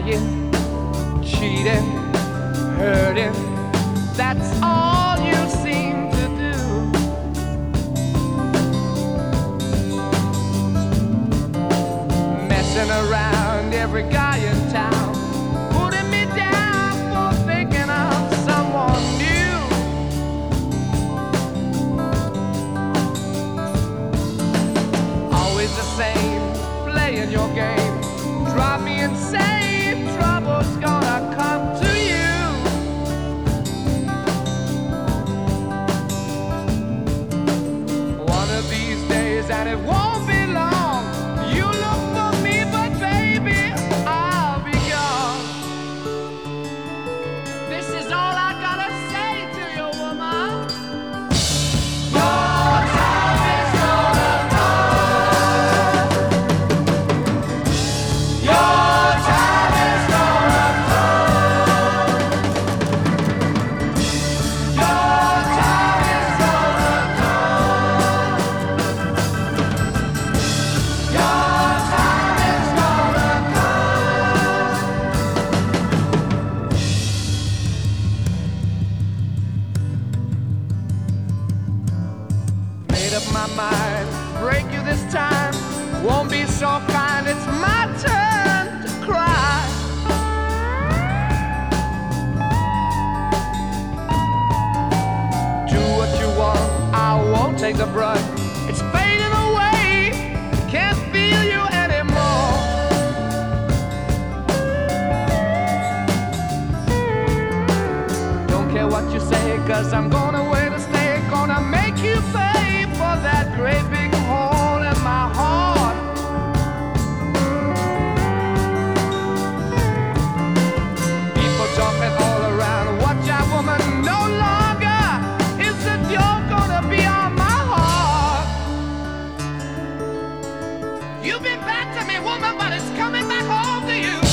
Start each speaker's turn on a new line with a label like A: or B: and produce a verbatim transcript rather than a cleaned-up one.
A: lying, cheating, hurting. That's all you seem to do. Messing around every guy in town, putting me down for thinking of someone new. Always the same, playing your game. Drive me insane, trouble's gonna come to you. One of these days, and it won't be long, you look for me, but baby, I'll be gone. This is all I gotta say to you, woman. Your time is gonna come. Your time is gonna come. Your time is gonna come. Your time is gonna come. Made up my mind, break you this time. Won't be so kind, it's my turn to cry. Do what you want, I won't take the brunt. It's fading away, can't feel you anymore. Don't care what you say, cause I'm gonna wait to stay. Gonna make you pay for that great big hole in my heart. People talking all around, watch out woman, no longer is it you're gonna be on my heart. You've been bad to me woman, but it's coming back home to you.